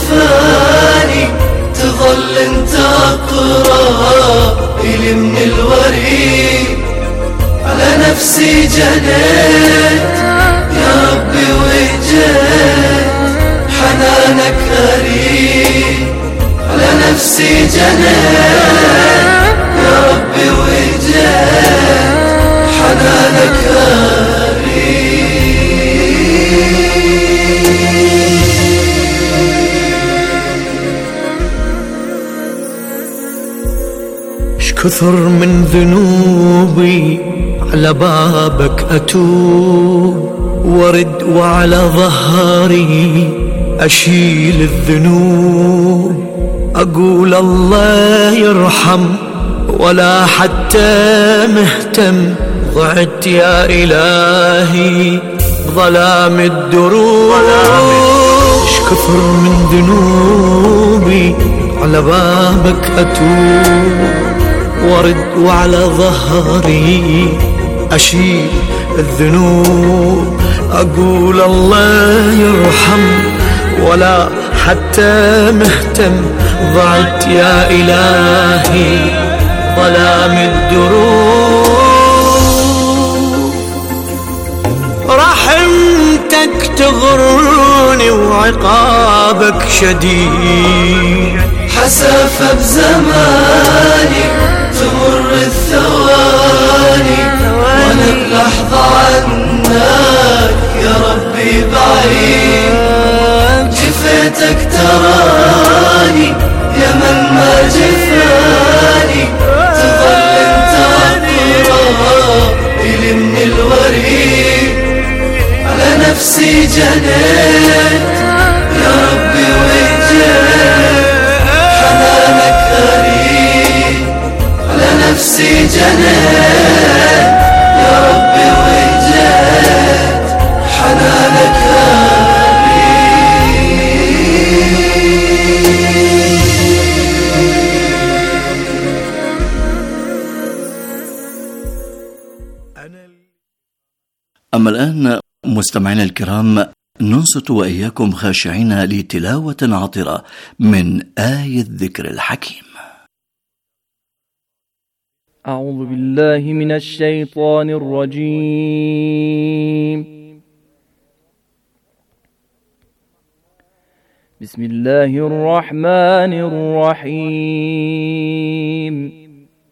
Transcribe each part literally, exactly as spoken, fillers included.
جفاني تظل انت اقرب الي من الوريد. على نفسي جنيت يا ربي وجيت حنانك أريد. على نفسي جنيت يا ربي وجيت حنانك أريد. كثر من ذنوبي على بابك أتوب ورد، وعلى ظهري أشيل الذنوب. أقول الله يرحم ولا حتى مهتم، ضعت يا إلهي ظلام الدروب. كثر من ذنوبي على بابك أتوب ورد، وعلى ظهري أشيل الذنوب. أقول الله يرحم ولا حتى مهتم، ضعت يا إلهي ظلام الدروب. رحمتك تغرني وعقابك شديد، حسافة بزماني تمر الثواني وانا بلحظة عنك يا ربي بعيد. جفيتك تراني يا من ما جفاني، تظل انت اقرب الي من الوريد. على نفسي جنيت يا ربي وجيت حنانك أريد. على نفسي جنيت يا ربي وجيت حنانك أريد. أما الآن مستمعينا الكرام، ننصت وإياكم خاشعين لتلاوة عطرة من آية الذكر الحكيم. أعوذ بالله من الشيطان الرجيم. بسم الله الرحمن الرحيم.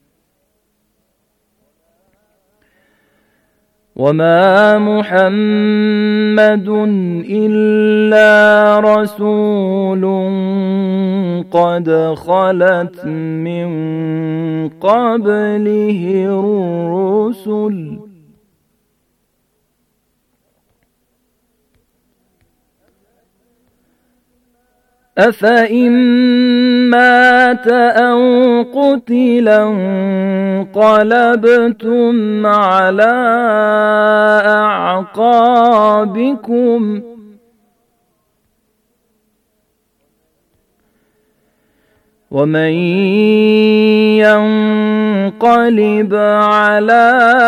وما محمد إلا رسول قد خلت من قبله الرسل أفإن مات أو قتلا انقلبتم على أعقابكم ومن ينقلب على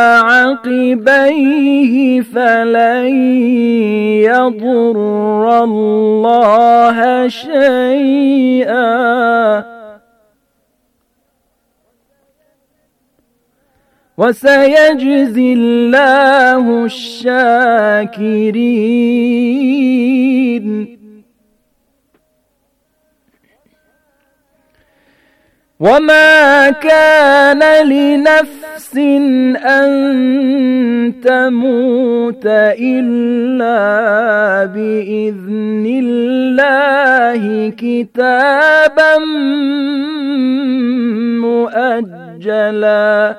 عقبيه فلن يضر الله شيئا وسيجزي الله الشاكرين. وما كان لنفس أن تموت إلا بإذن الله كتابا مؤجلا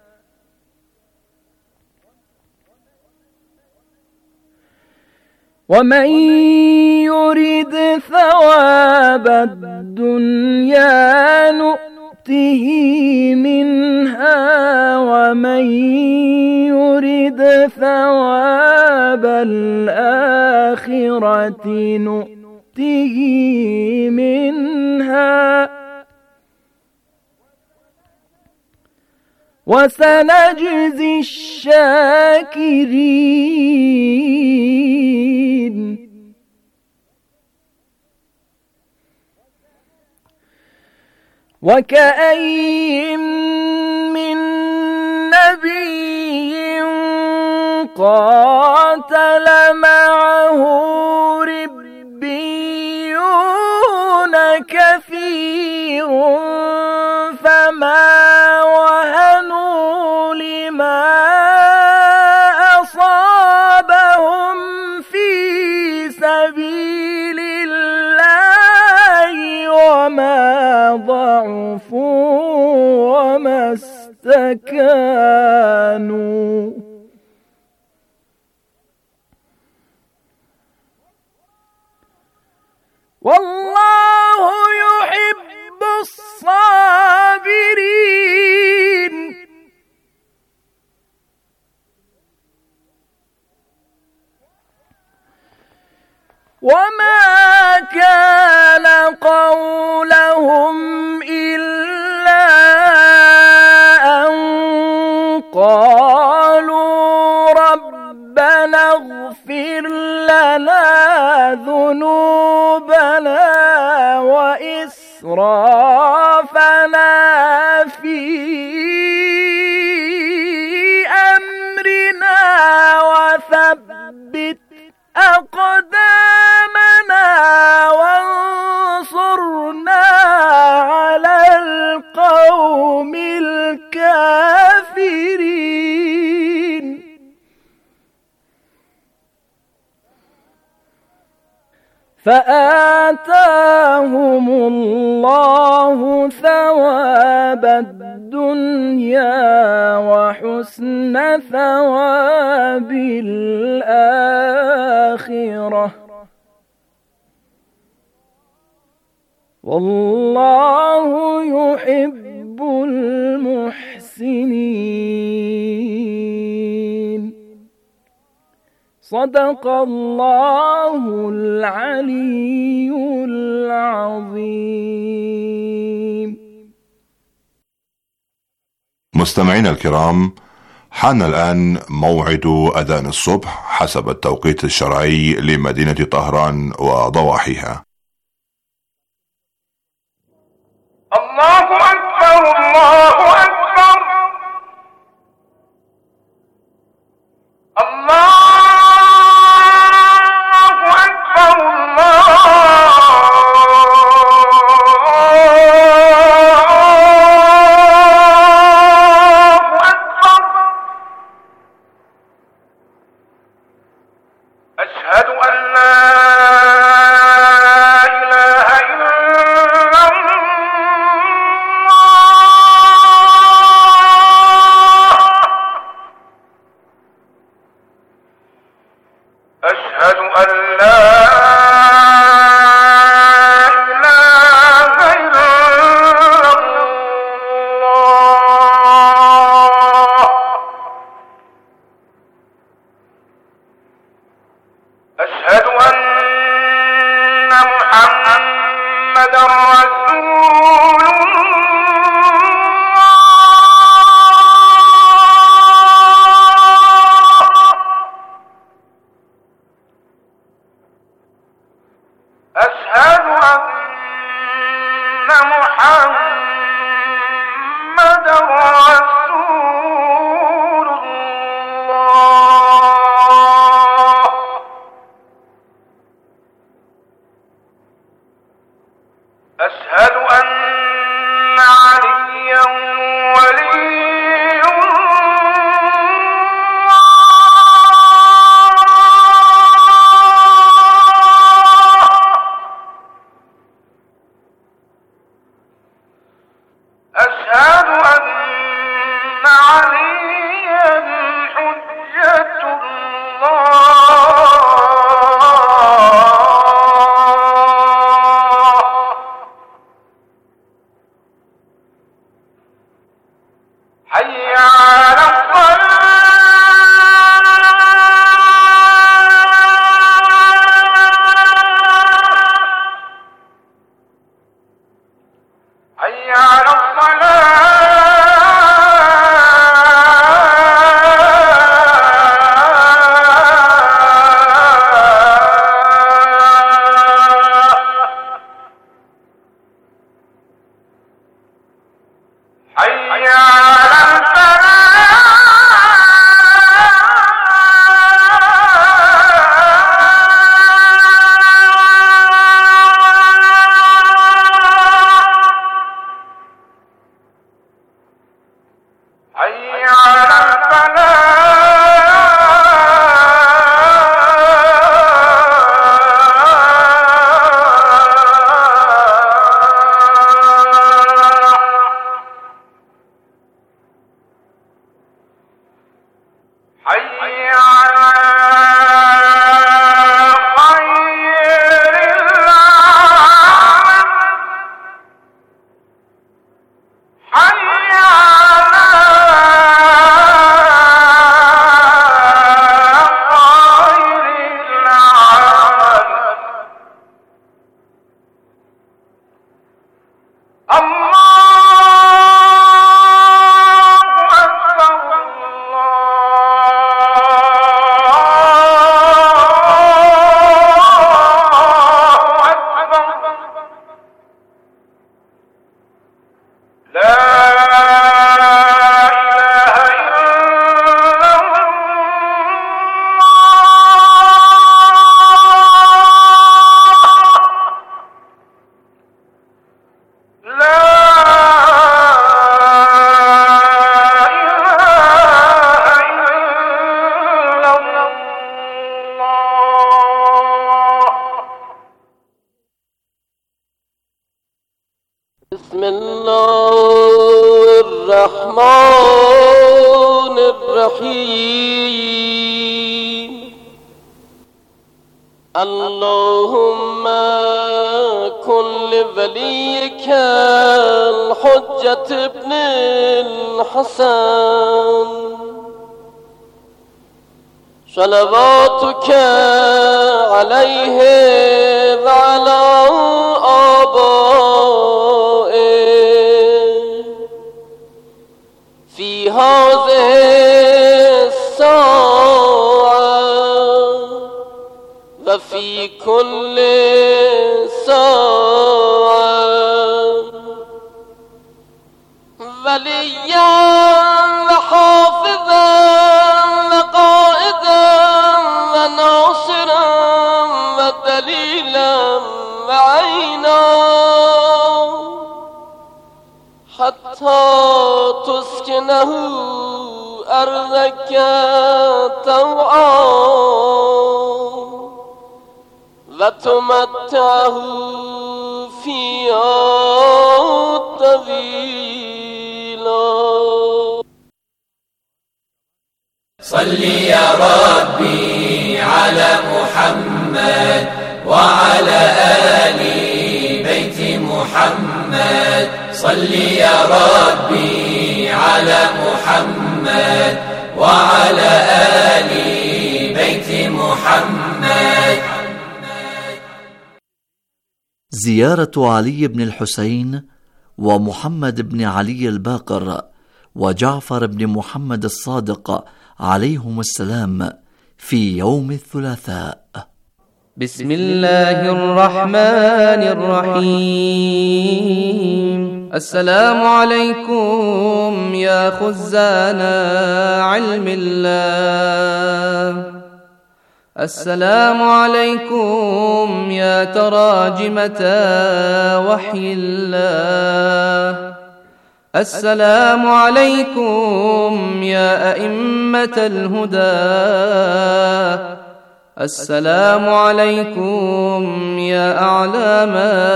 ومن يرد ثواب الدنيا نؤته منها ومن يرد ثواب الآخرة نؤته منها وسنجزي الشاكرين. وكأي من نبي قاتل معه ربيون كثير فما وهنوا لما أصابهم في سبيل الله وما ضعفوا وما استكانوا والله يحب الصابرين وما كان قولهم إلا أن قالوا ربنا اغفر لنا ذنوبنا وإسرافنا في أمرنا وثبت أقدامنا وانصرنا على القوم الكافرين فآتاهم الله ثواب الدنيا وحسن ثواب الآخرة والله يحب المحسنين صدق الله العلي العظيم. مستمعينا الكرام، حان الآن موعد أذان الصبح حسب التوقيت الشرعي لمدينة طهران وضواحيها. الله أكبر الله أكبر الله أكبر الله أكبر أشهد أن لا إله إلا أشهد أن لا إله إلا الله أشهد أن محمدا رسول أشهد أن محمدا رسول الله أشهد أن عليا ولي أشهد أن عليا حجة الله بسم الله الرحمن الرحيم. اللهم كن لوليك الحجة ابن الحسن صلواتك عليه وعلى آبائه في هذه الساعة وفي كل ساعة وليا وحافظا وقائدا وناصرا ودليلا وعينا حتى تسكنه أرضك طوعا وتمتعه فيها طويلا. صل يا ربي على محمد وعلى آل بيت محمد. صل يا ربي على محمد وعلى آل بيت محمد. زيارة علي بن الحسين ومحمد بن علي الباقر وجعفر بن محمد الصادق عليهم السلام في يوم الثلاثاء. بسم الله الرحمن الرحيم. السلام عليكم يا خزان علم الله. السلام عليكم يا تراجمة وحي الله. السلام عليكم يا أئمة الهدى. السلام عليكم يا أعلام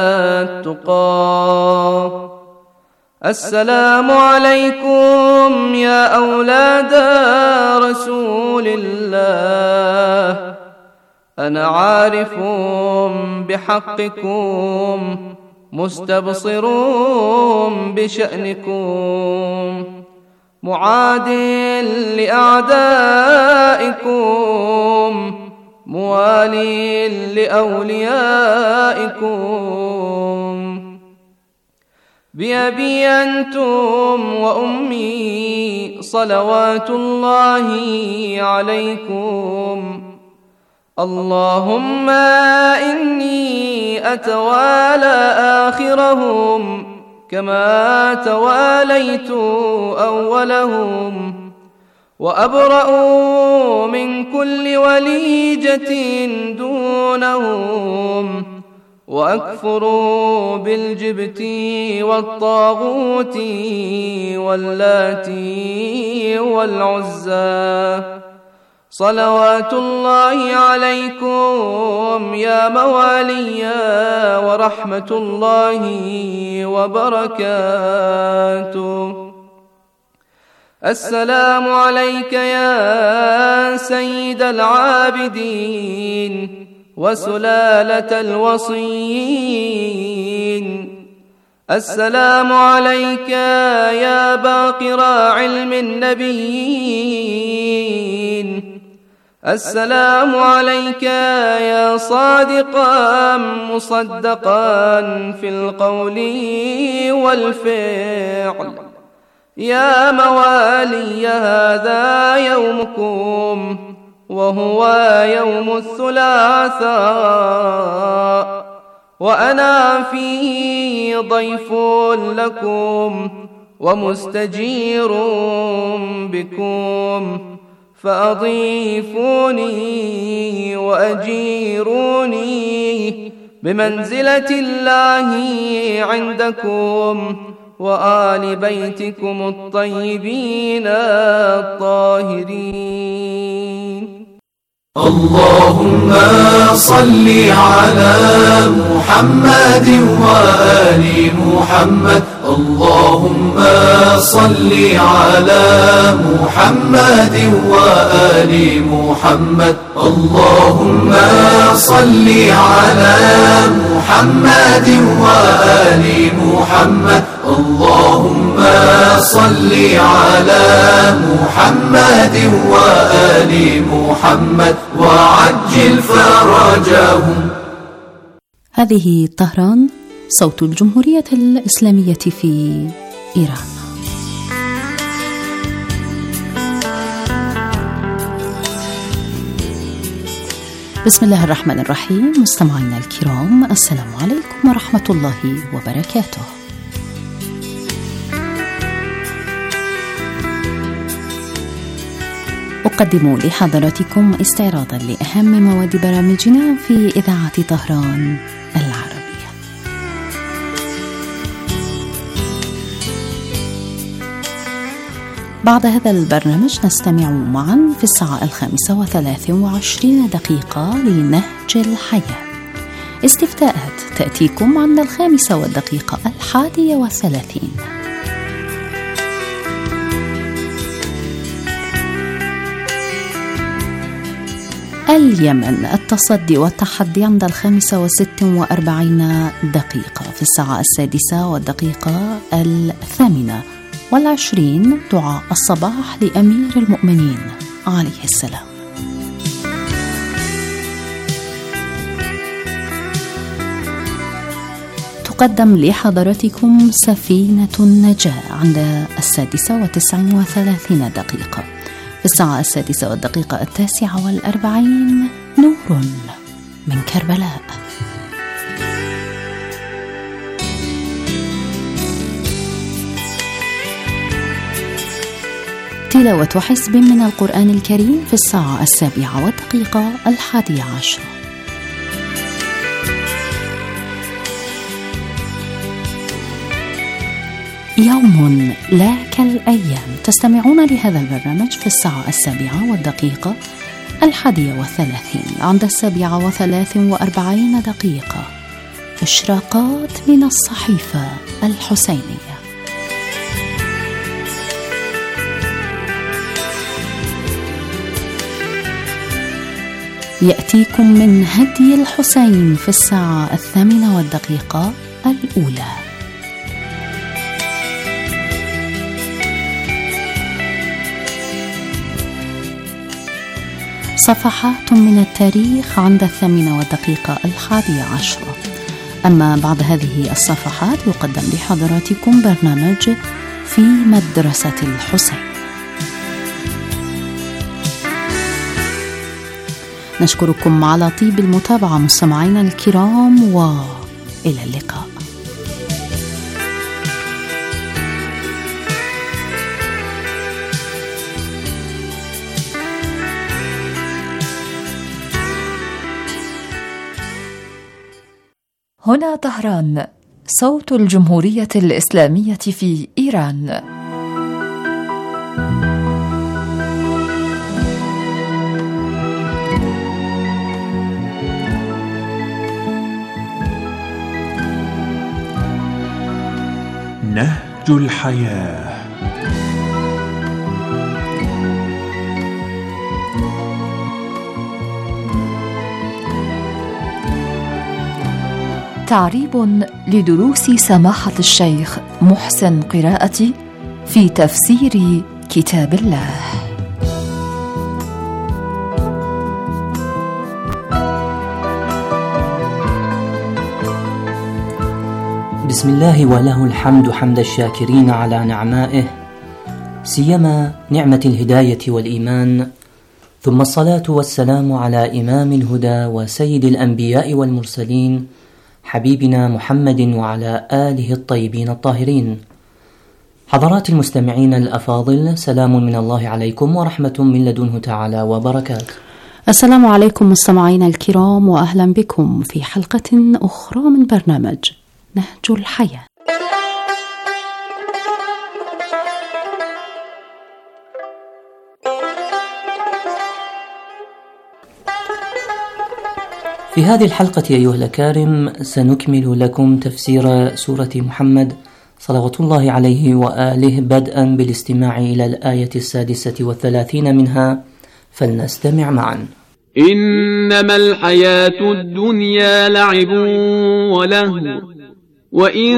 التقى. السلام عليكم يا أولاد رسول الله. أنا عارف بحقكم مستبصر بشأنكم معاد لأعدائكم موالي لأوليائكم. بأبي أنتم وأمي صلوات الله عليكم. اللهم إني أتوالى آخرهم كما تواليت أولهم وأبرأ من كل وليجة دونهم وأكفر بالجبت والطاغوت واللات والعزى. صلوات الله عليكم يا موالي ورحمة الله وبركاته. السلام عليك يا سيد العابدين وسلالة الوصيين. السلام عليك يا باقر علم النبيين. السلام عليك يا صادقا مصدقا في القول والفعل. يا موالي هذا يومكم وهو يوم الثلاثاء وأنا فيه ضيف لكم ومستجير بكم فأضيفوني وأجيروني بمنزلة الله عندكم وآل بيتكم الطيبين الطاهرين. اللهم صل على محمد وآل محمد. اللهم صل على محمد وآل محمد. اللهم صل على محمد وآل محمد. اللهم صل على محمد وآل محمد وعجل فرجهم. هذه طهران، صوت الجمهورية الإسلامية في إيران. بسم الله الرحمن الرحيم. مستمعينا الكرام، السلام عليكم ورحمة الله وبركاته. أقدم لحضراتكم استعراضا لأهم مواد برامجنا في إذاعة طهران العربية. بعد هذا البرنامج نستمع معا في الساعة الخامسة وثلاث وعشرين دقيقة لنهج الحياة. استفتاءات تأتيكم عند الخامسة والدقيقة الحادية والثلاثين. اليمن، التصدي والتحدي عند الخامسة وست وأربعين دقيقة. في الساعة السادسة والدقيقة الثامنة والعشرين دعاء الصباح لأمير المؤمنين عليه السلام. تقدم لحضراتكم سفينة النجاة عند السادسة وتسع وثلاثين دقيقة. في الساعة السادسة والدقيقة التاسعة والأربعين نور من كربلاء. تلاوة حزب من القرآن الكريم في الساعة السابعة والدقيقة الحادية عشرة. يوم لا كالأيام. تستمعون لهذا البرنامج في الساعة السابعة والدقيقة الحادية والثلاثين. عند السابعة وثلاث وأربعين دقيقة إشراقات من الصحيفة الحسينية. يأتيكم من هدي الحسين في الساعة الثامنة والدقيقة الأولى. صفحات من التاريخ عند الثامنة والدقيقة الحادية عشرة. أما بعد هذه الصفحات يقدم لحضراتكم برنامج في مدرسة الحسين. نشكركم على طيب المتابعة مستمعينا الكرام، وإلى اللقاء. هنا طهران، صوت الجمهورية الإسلامية في إيران. نهج الحياة. تعريب لدروس سماحة الشيخ محسن قراءتي في تفسير كتاب الله. بسم الله وله الحمد حمد الشاكرين على نعمائه، سيما نعمة الهداية والإيمان، ثم الصلاة والسلام على إمام الهدى وسيد الأنبياء والمرسلين حبيبنا محمد وعلى آله الطيبين الطاهرين. حضرات المستمعين الأفاضل، سلام من الله عليكم ورحمة من لدنه تعالى وبركاته. السلام عليكم مستمعينا الكرام، وأهلا بكم في حلقة أخرى من برنامج نهج الحياة. في هذه الحلقة أيها الأكارم سنكمل لكم تفسير سورة محمد صلوات الله عليه وآله، بدءا بالاستماع إلى الآية السادسة والثلاثين منها، فلنستمع معا. إنما الحياة الدنيا لعب ولهو وإن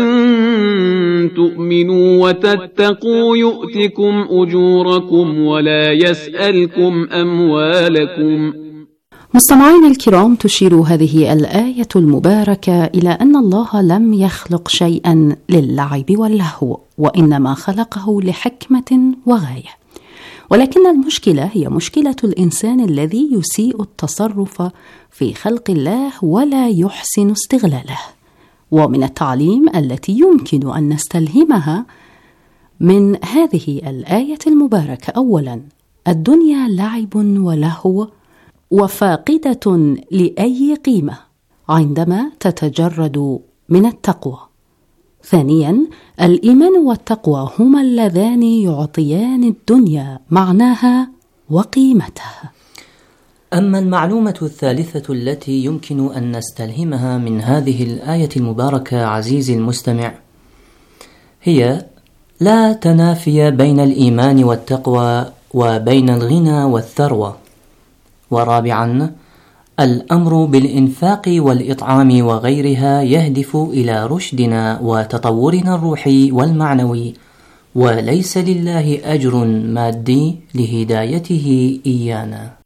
تؤمنوا وتتقوا يؤتكم أجوركم ولا يسألكم أموالكم. مستمعينا الكرام، تشير هذه الآية المباركة إلى أن الله لم يخلق شيئا للعب واللهو، وإنما خلقه لحكمة وغاية. ولكن المشكلة هي مشكلة الإنسان الذي يسيء التصرف في خلق الله ولا يحسن استغلاله. ومن التعليم التي يمكن أن نستلهمها من هذه الآية المباركة: أولا، الدنيا لعب ولهو وفاقدة لأي قيمة عندما تتجرد من التقوى. ثانيا، الإيمان والتقوى هما اللذان يعطيان الدنيا معناها وقيمتها. أما المعلومة الثالثة التي يمكن أن نستلهمها من هذه الآية المباركة عزيزي المستمع هي لا تنافي بين الإيمان والتقوى وبين الغنى والثروة. ورابعا، الأمر بالإنفاق والإطعام وغيرها يهدف إلى رشدنا وتطورنا الروحي والمعنوي، وليس لله أجر مادي لهدايته إيانا.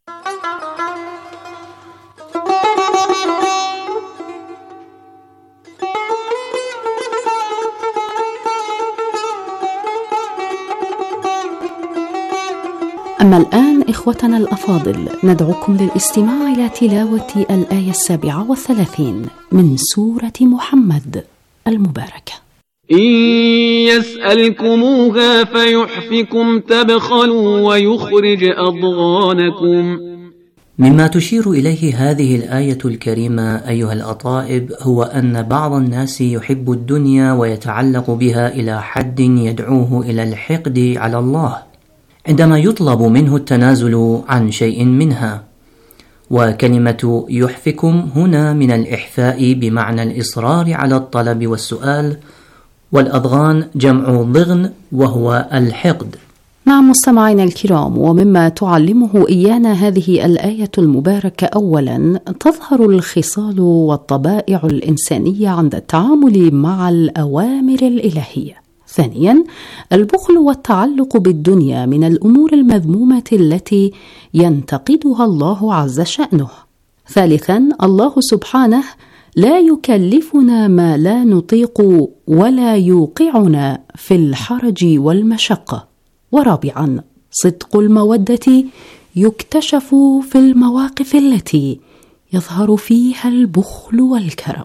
أما الآن إخوتنا الأفاضل، ندعوكم للاستماع إلى تلاوة الآية السابعة والثلاثين من سورة محمد المباركة. إن يسألكموها فيحفكم تبخلوا ويخرج أضغانكم. مما تشير إليه هذه الآية الكريمة أيها الأطائب هو أن بعض الناس يحب الدنيا ويتعلق بها إلى حد يدعوه إلى الحقد على الله عندما يطلب منه التنازل عن شيء منها. وكلمة يحفكم هنا من الإحفاء بمعنى الإصرار على الطلب والسؤال، والأضغان جمع ضغن وهو الحقد. نعم مستمعينا الكرام، ومما تعلمه إيانا هذه الآية المباركة: أولا، تظهر الخصال والطبائع الإنسانية عند التعامل مع الأوامر الإلهية. ثانيا، البخل والتعلق بالدنيا من الأمور المذمومة التي ينتقدها الله عز شأنه. ثالثا، الله سبحانه لا يكلفنا ما لا نطيق ولا يوقعنا في الحرج والمشقة. ورابعا، صدق المودة يكتشف في المواقف التي يظهر فيها البخل والكرم.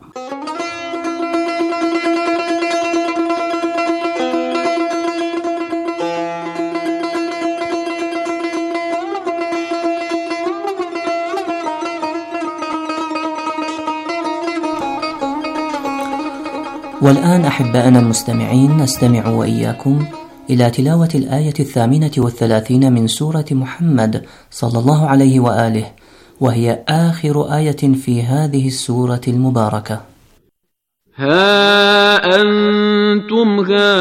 والآن أحبائنا المستمعين، نستمع وإياكم إلى تلاوة الآية الثامنة والثلاثين من سورة محمد صلى الله عليه وآله، وهي آخر آية في هذه السورة المباركة. ها أنتم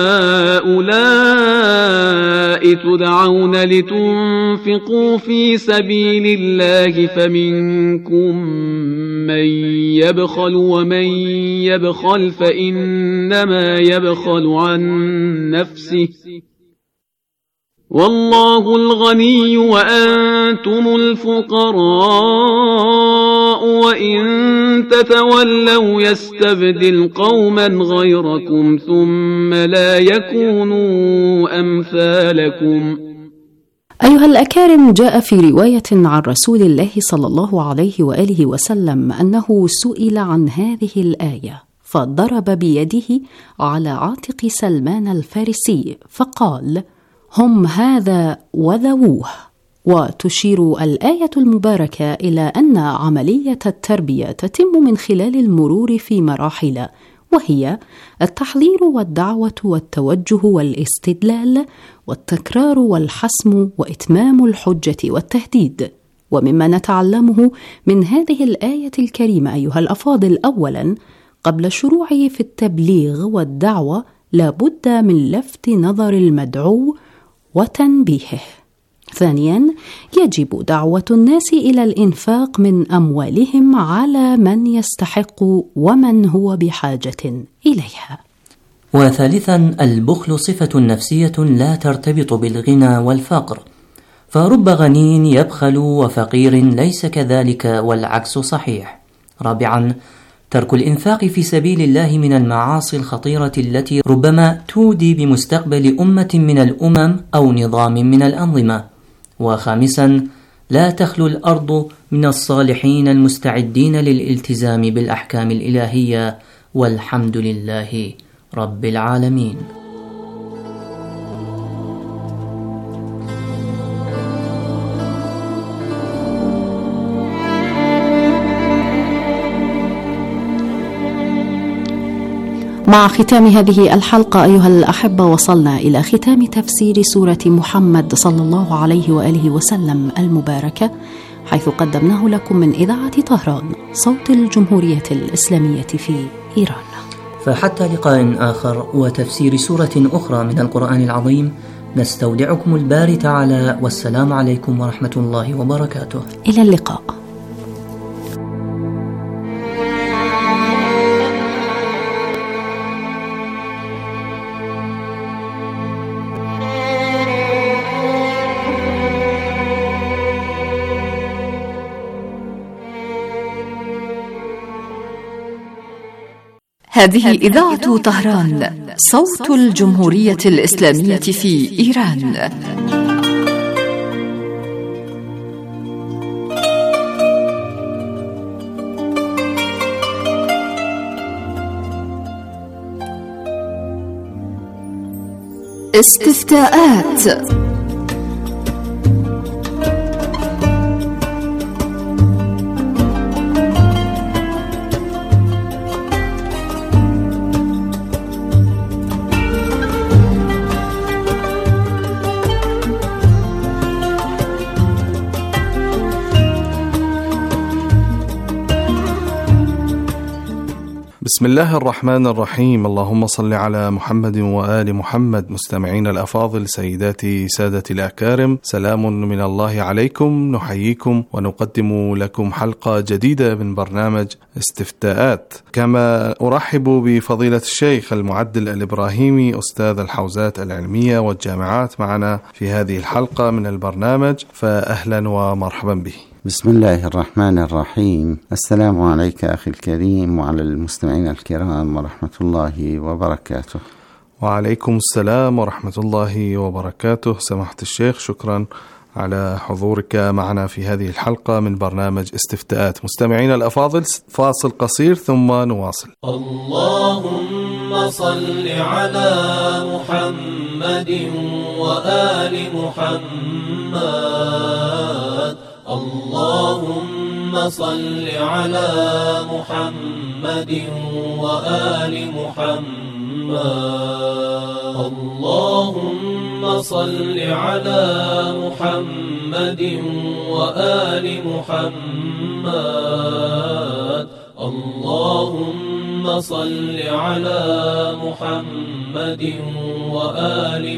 هؤلاء تدعون لتنفقوا في سبيل الله فمنكم من يبخل ومن يبخل فإنما يبخل عن نفسه والله الغني وأنتم الفقراء وإن تتولوا يستبدل قوما غيركم ثم لا يكونوا أمثالكم. أيها الأكارم، جاء في رواية عن رسول الله صلى الله عليه وآله وسلم أنه سئل عن هذه الآية فضرب بيده على عاتق سلمان الفارسي فقال: هم هذا وذووه. وتشير الآية المباركة إلى أن عملية التربية تتم من خلال المرور في مراحل، وهي التحذير والدعوة والتوجه والاستدلال والتكرار والحسم وإتمام الحجة والتهديد. ومما نتعلمه من هذه الآية الكريمة أيها الأفاضل، أولاً قبل الشروع في التبليغ والدعوة لابد من لفت نظر المدعو وتنبيهه. ثانياً يجب دعوة الناس إلى الإنفاق من أموالهم على من يستحق ومن هو بحاجة إليها. وثالثاً البخل صفة نفسية لا ترتبط بالغنى والفقر، فرب غني يبخل وفقير ليس كذلك والعكس صحيح. رابعاً ترك الإنفاق في سبيل الله من المعاصي الخطيرة التي ربما تودي بمستقبل أمة من الأمم أو نظام من الأنظمة. وخامساً لا تخلو الأرض من الصالحين المستعدين للالتزام بالأحكام الإلهية، والحمد لله رب العالمين. مع ختام هذه الحلقة أيها الأحبة وصلنا إلى ختام تفسير سورة محمد صلى الله عليه وآله وسلم المباركة، حيث قدمناه لكم من إذاعة طهران صوت الجمهورية الإسلامية في إيران. فحتى لقاء آخر وتفسير سورة أخرى من القرآن العظيم، نستودعكم الباري تعالى، والسلام عليكم ورحمة الله وبركاته. إلى اللقاء. هذه إذاعة طهران صوت الجمهورية الإسلامية في إيران. استفتاءات. بسم الله الرحمن الرحيم. اللهم صل على محمد وآل محمد. مستمعين الأفاضل، سيداتي سادتي الأكارم، سلام من الله عليكم. نحييكم ونقدم لكم حلقة جديدة من برنامج استفتاءات. كما أرحب بفضيلة الشيخ المعدل الإبراهيمي أستاذ الحوزات العلمية والجامعات معنا في هذه الحلقة من البرنامج، فأهلا ومرحبا به. بسم الله الرحمن الرحيم. السلام عليك أخي الكريم وعلى المستمعين الكرام ورحمة الله وبركاته. وعليكم السلام ورحمة الله وبركاته. سماحة الشيخ، شكرا على حضورك معنا في هذه الحلقة من برنامج استفتاءات. مستمعين الأفاضل، فاصل قصير ثم نواصل. اللهم صل على محمد وآل محمد. اللهم صل على محمد وآل محمد. اللهم صل على محمد وآل محمد. اللهم صل على محمد وآل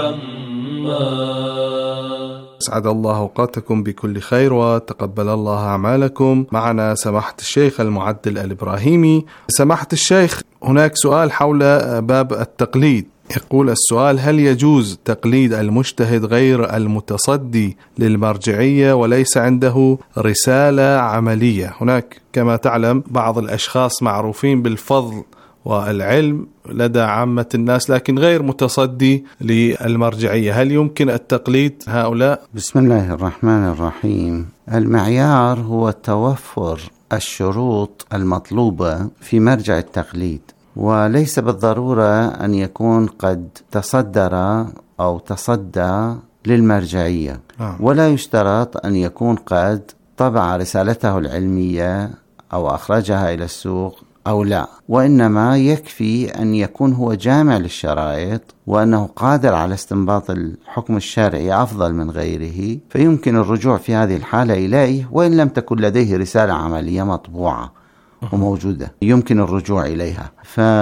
محمد. أسعد الله أوقاتكم بكل خير وتقبل الله أعمالكم. معنا سماحة الشيخ المعدل الإبراهيمي. سماحة الشيخ، هناك سؤال حول باب التقليد. يقول السؤال: هل يجوز تقليد المجتهد غير المتصدي للمرجعية وليس عنده رسالة عملية؟ هناك كما تعلم بعض الأشخاص معروفين بالفضل والعلم لدى عامة الناس لكن غير متصدي للمرجعية، هل يمكن التقليد هؤلاء؟ بسم الله الرحمن الرحيم. المعيار هو توفر الشروط المطلوبة في مرجع التقليد، وليس بالضرورة أن يكون قد تصدر أو تصدى للمرجعية، ولا يشترط أن يكون قد طبع رسالته العلمية أو أخرجها إلى السوق أو لا، وإنما يكفي أن يكون هو جامع للشرائط وأنه قادر على استنباط الحكم الشرعي أفضل من غيره، فيمكن الرجوع في هذه الحالة إليه وإن لم تكن لديه رسالة عملية مطبوعة وموجودة يمكن الرجوع إليها.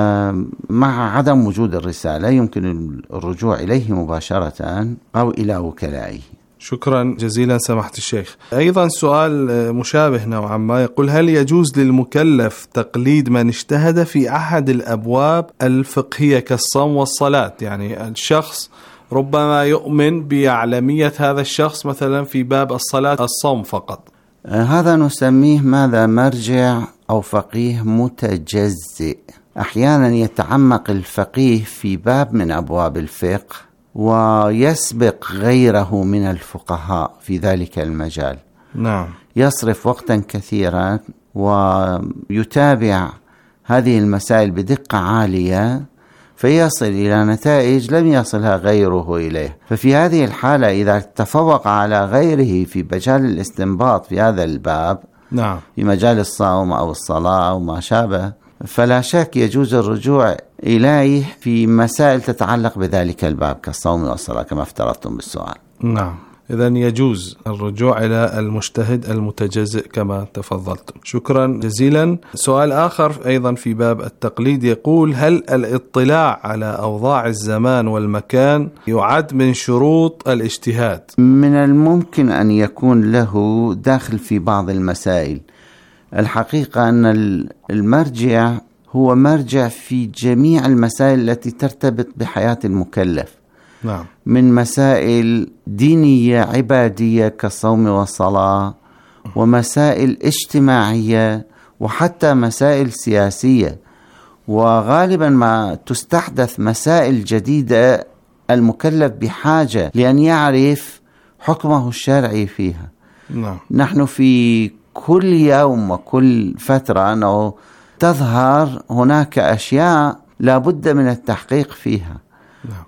فمع عدم وجود الرسالة يمكن الرجوع إليه مباشرة أو إلى وكلائه. شكرا جزيلا سماحة الشيخ. أيضا سؤال مشابه نوعا ما يقول: هل يجوز للمكلف تقليد من اجتهد في أحد الأبواب الفقهية كالصوم والصلاة؟ يعني الشخص ربما يؤمن بأعلمية هذا الشخص مثلا في باب الصلاة الصوم فقط. هذا نسميه ماذا مرجع أو فقيه متجزئ. أحيانا يتعمق الفقيه في باب من أبواب الفقه ويسبق غيره من الفقهاء في ذلك المجال. نعم. يصرف وقتا كثيرا ويتابع هذه المسائل بدقة عالية فيصل إلى نتائج لم يصلها غيره إليه. ففي هذه الحالة إذا تفوق على غيره في مجال الاستنباط في هذا الباب، نعم، في مجال الصوم أو الصلاة أو ما شابه، فلا شك يجوز الرجوع إليه في مسائل تتعلق بذلك الباب كالصوم والصلاة كما افترضتم بالسؤال. نعم، إذن يجوز الرجوع إلى المجتهد المتجزئ كما تفضلتم. شكرا جزيلا. سؤال آخر أيضا في باب التقليد يقول: هل الاطلاع على أوضاع الزمان والمكان يعد من شروط الاجتهاد؟ من الممكن أن يكون له داخل في بعض المسائل. الحقيقة أن المرجع هو مرجع في جميع المسائل التي ترتبط بحياة المكلف. نعم. من مسائل دينية عبادية كالصوم والصلاة، ومسائل اجتماعية، وحتى مسائل سياسية. وغالبا ما تستحدث مسائل جديدة المكلف بحاجة لأن يعرف حكمه الشرعي فيها. نعم. نحن في كل يوم وكل فترة أنه تظهر هناك أشياء لا بد من التحقيق فيها. نعم.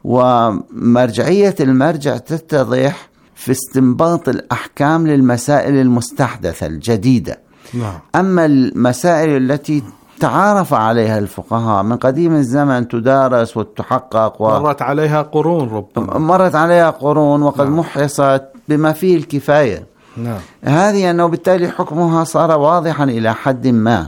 ومرجعية المرجع تتضح في استنباط الأحكام للمسائل المستحدثة الجديدة. نعم. أما المسائل التي تعارف عليها الفقهاء من قديم الزمن تدارس وتحقق و... مرت عليها قرون ربما مرت عليها قرون وقد نعم. محصت بما فيه الكفاية. نعم. هذه أنه بالتالي حكمها صار واضحا إلى حد ما.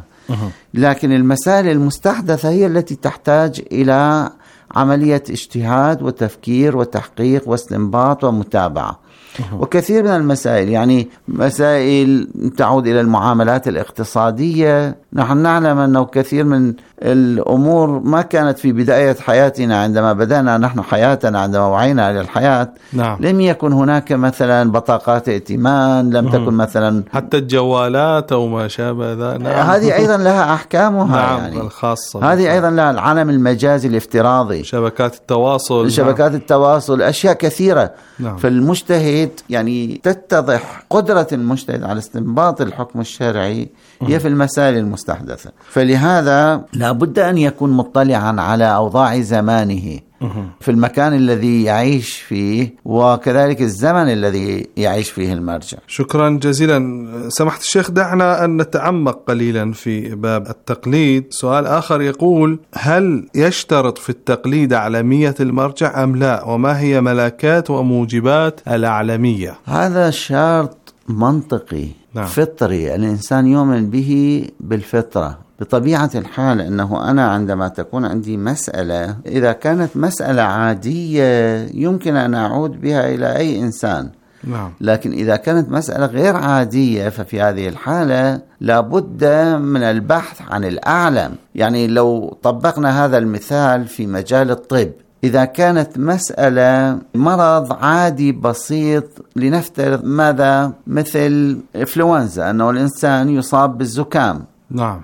لكن المسائل المستحدثة هي التي تحتاج إلى عملية اجتهاد وتفكير وتحقيق واستنباط ومتابعة. وكثير من المسائل يعني مسائل تعود إلى المعاملات الاقتصادية. نحن نعلم أنه كثير من الأمور ما كانت في بداية حياتنا عندما بدأنا نحن حياتنا عندما وعينا إلى الحياة. نعم. لم يكن هناك مثلا بطاقات ائتمان، لم تكن مثلا حتى الجوالات أو ما شابه ذلك. نعم. هذه أيضا لها أحكامها. نعم. يعني الخاصة. هذه أيضا لها العالم المجازي الافتراضي، شبكات التواصل. شبكات نعم. التواصل، أشياء كثيرة. نعم. فالمجتهد يعني تتضح قدرة المجتهد على استنباط الحكم الشرعي هي في المسائل المستحدثة. فلهذا لا بد أن يكون مطلعا على أوضاع زمانه في المكان الذي يعيش فيه وكذلك الزمن الذي يعيش فيه المرجع. شكرا جزيلا سماحة الشيخ. دعنا أن نتعمق قليلا في باب التقليد. سؤال آخر يقول: هل يشترط في التقليد أعلمية المرجع أم لا؟ وما هي ملاكات وموجبات الأعلمية؟ هذا شرط منطقي. نعم. فطري، الإنسان يؤمن به بالفطرة. بطبيعة الحال أنه أنا عندما تكون عندي مسألة، إذا كانت مسألة عادية يمكن أن أعود بها إلى أي إنسان. نعم. لكن إذا كانت مسألة غير عادية ففي هذه الحالة لابد من البحث عن الأعلم. يعني لو طبقنا هذا المثال في مجال الطب، إذا كانت مسألة مرض عادي بسيط، لنفترض ماذا مثل إنفلونزا، أنه الإنسان يصاب بالزكام. نعم.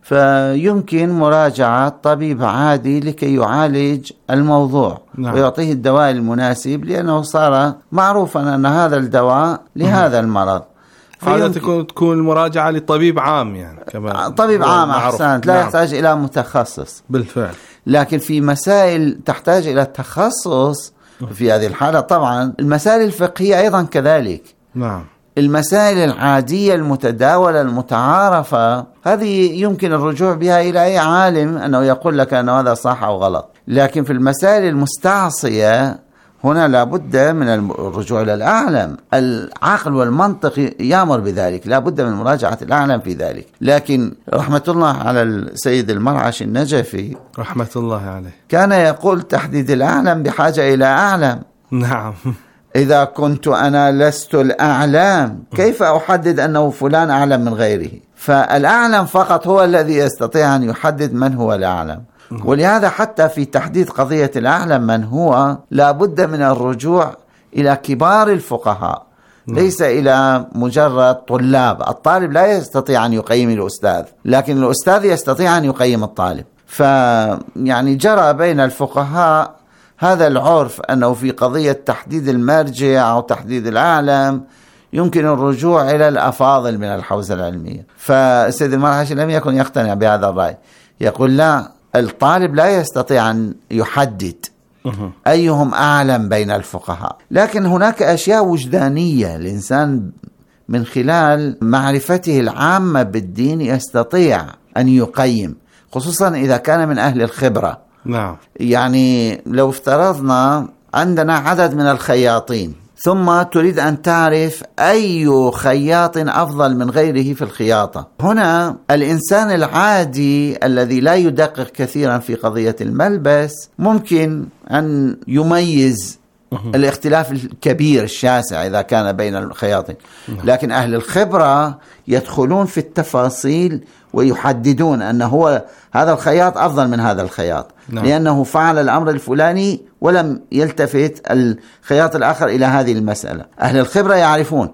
فيمكن مراجعة طبيب عادي لكي يعالج الموضوع. نعم. ويعطيه الدواء المناسب لأنه صار معروفا أن هذا الدواء لهذا المرض. هذا تكون تكون مراجعة لطبيب عام يعني كمان. طبيب عام أحسنت، لا نعم. يحتاج إلى متخصص بالفعل. لكن في مسائل تحتاج إلى تخصص في هذه الحالة طبعا المسائل الفقهية أيضا كذلك. نعم. المسائل العادية المتداولة المتعارفة هذه يمكن الرجوع بها إلى أي عالم أنه يقول لك أن هذا صح أو غلط. لكن في المسائل المستعصية هنا لابد من الرجوع إلى الأعلم. العقل والمنطق يأمر بذلك، لابد من مراجعة الأعلم في ذلك. لكن رحمة الله على السيد المرعش النجفي رحمة الله عليه كان يقول تحديد الأعلم بحاجة إلى أعلم. نعم. إذا كنت أنا لست الأعلم كيف أحدد أنه فلان أعلم من غيره؟ فالأعلم فقط هو الذي يستطيع أن يحدد من هو الأعلم. ولهذا حتى في تحديد قضية الأعلم من هو لابد من الرجوع إلى كبار الفقهاء ليس إلى مجرد طلاب. الطالب لا يستطيع أن يقيم الأستاذ، لكن الأستاذ يستطيع أن يقيم الطالب. فيعني جرى بين الفقهاء هذا العرف أنه في قضية تحديد المرجع أو تحديد الأعلم يمكن الرجوع إلى الأفاضل من الحوزة العلمية. فالسيد المرعش لم يكن يقتنع بهذا الرأي، يقول لا، الطالب لا يستطيع أن يحدد أيهم أعلم بين الفقهاء، لكن هناك أشياء وجدانية الإنسان من خلال معرفته العامة بالدين يستطيع أن يقيم، خصوصا إذا كان من أهل الخبرة. نعم. يعني لو افترضنا عندنا عدد من الخياطين ثم تريد أن تعرف أي خياط أفضل من غيره في الخياطة، هنا الإنسان العادي الذي لا يدقق كثيرا في قضية الملبس ممكن أن يميز الاختلاف الكبير الشاسع إذا كان بين الخياطين، لكن أهل الخبرة يدخلون في التفاصيل ويحددون أن هو هذا الخياط أفضل من هذا الخياط نعم. لأنه فعل الأمر الفلاني ولم يلتفت الخياط الآخر إلى هذه المسألة. أهل الخبرة يعرفون،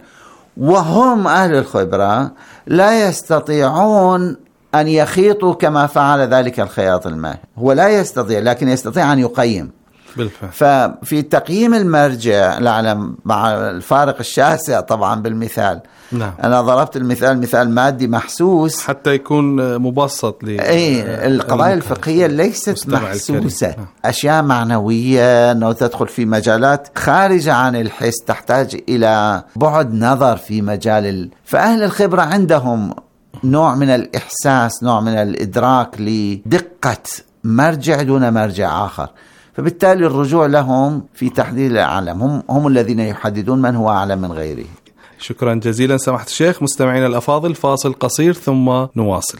وهم أهل الخبرة لا يستطيعون أن يخيطوا كما فعل ذلك الخياط الماهر، هو لا يستطيع لكن يستطيع أن يقيم بالفعل. ففي تقييم المرجع الأعلم مع الفارق الشاسع طبعا بالمثال نعم. أنا ضربت المثال مثال مادي محسوس حتى يكون مبسط لي. أي القضايا الفقهية ليست محسوسة، أشياء معنوية أنه تدخل في مجالات خارجة عن الحس، تحتاج إلى بعد نظر في مجال ال... فأهل الخبرة عندهم نوع من الإحساس، نوع من الإدراك لدقة مرجع دون مرجع آخر، فبالتالي الرجوع لهم في تحديد الأعلم، هم, هم الذين يحددون من هو أعلم من غيره. شكرا جزيلا سماحة الشيخ. مستمعين الأفاضل، فاصل قصير ثم نواصل.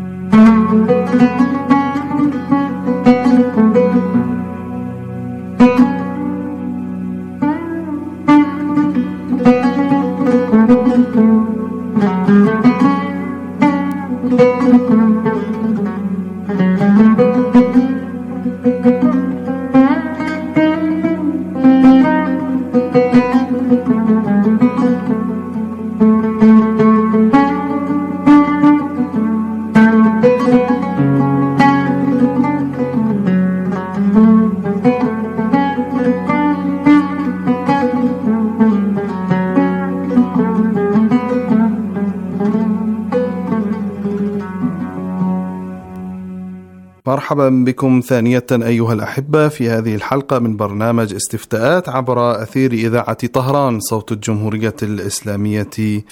مرحبا بكم ثانية أيها الأحبة في هذه الحلقة من برنامج استفتاءات عبر أثير إذاعة طهران صوت الجمهورية الإسلامية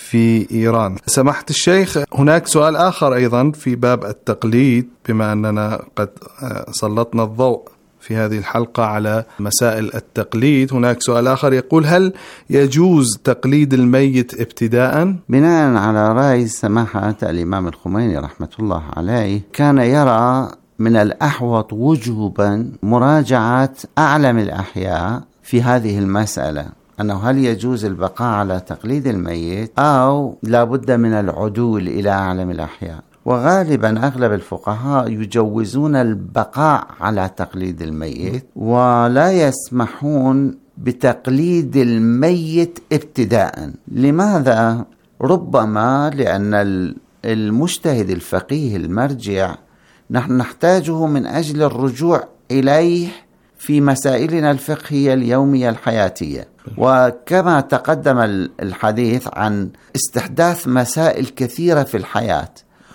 في إيران. سماحة الشيخ، هناك سؤال آخر أيضا في باب التقليد، بما أننا قد سلطنا الضوء في هذه الحلقة على مسائل التقليد. هناك سؤال آخر يقول: هل يجوز تقليد الميت ابتداء؟ بناء على رأي سماحة الإمام الخميني رحمة الله عليه، كان يرى من الأحوط وجوبا مراجعة أعلم الأحياء في هذه المسألة، أنه هل يجوز البقاء على تقليد الميت أو لابد من العدول إلى أعلم الأحياء. وغالبا أغلب الفقهاء يجوزون البقاء على تقليد الميت ولا يسمحون بتقليد الميت ابتداء. لماذا؟ ربما لأن المجتهد الفقيه المرجع نحن نحتاجه من أجل الرجوع إليه في مسائلنا الفقهية اليومية الحياتية، وكما تقدم الحديث عن استحداث مسائل كثيرة في الحياة،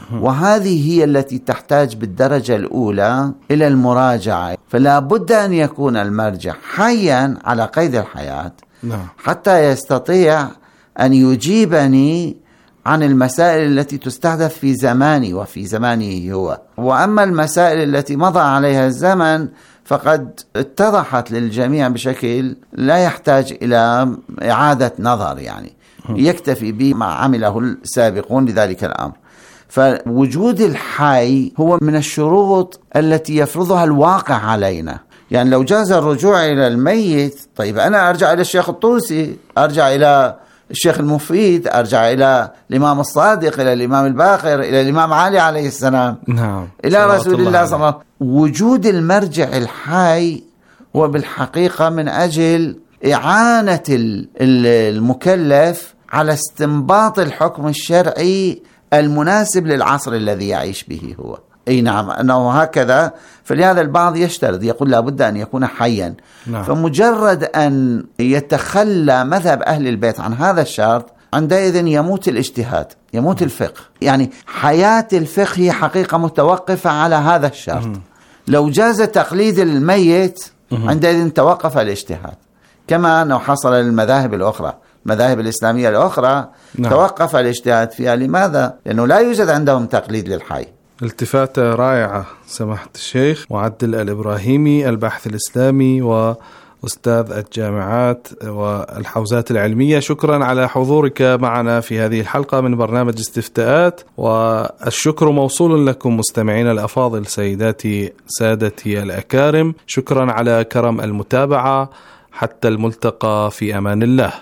وهذه هي التي تحتاج بالدرجة الأولى إلى المراجعة، فلا بد أن يكون المرجع حيا على قيد الحياة حتى يستطيع أن يجيبني عن المسائل التي تستحدث في زماني وفي زمانه هو. وأما المسائل التي مضى عليها الزمن فقد اتضحت للجميع بشكل لا يحتاج إلى إعادة نظر، يعني يكتفي بما عمله السابقون لذلك الأمر. فوجود الحي هو من الشروط التي يفرضها الواقع علينا. يعني لو جاز الرجوع إلى الميت، طيب أنا أرجع إلى الشيخ الطوسي، أرجع إلى الشيخ المفيد، أرجع إلى الإمام الصادق، إلى الإمام الباقر، إلى الإمام علي عليه السلام، نعم، إلى رسول الله صلى الله عليه وسلم. وجود المرجع الحي هو بالحقيقة من أجل إعانة المكلف على استنباط الحكم الشرعي المناسب للعصر الذي يعيش به هو. أي نعم، أنه هكذا. فلهذا البعض يشترط، يقول لابد أن يكون حيا. نعم. فمجرد أن يتخلى مذهب أهل البيت عن هذا الشرط، عندئذ يموت الاجتهاد، يموت الفقه. يعني حياة الفقه هي حقيقة متوقفة على هذا الشرط. م. لو جاز تقليد الميت عندئذ توقف الاجتهاد، كما أنه حصل للمذاهب الأخرى، المذاهب الإسلامية الأخرى. نعم. توقف الاجتهاد فيها. لماذا؟ لأنه لا يوجد عندهم تقليد للحي. التفاتة رائعة سماحة الشيخ معدل الإبراهيمي، الباحث الإسلامي وأستاذ الجامعات والحوزات العلمية. شكرا على حضورك معنا في هذه الحلقة من برنامج استفتاءات، والشكر موصول لكم مستمعين الأفاضل، سيداتي سادتي الأكارم. شكرا على كرم المتابعة. حتى الملتقى، في أمان الله.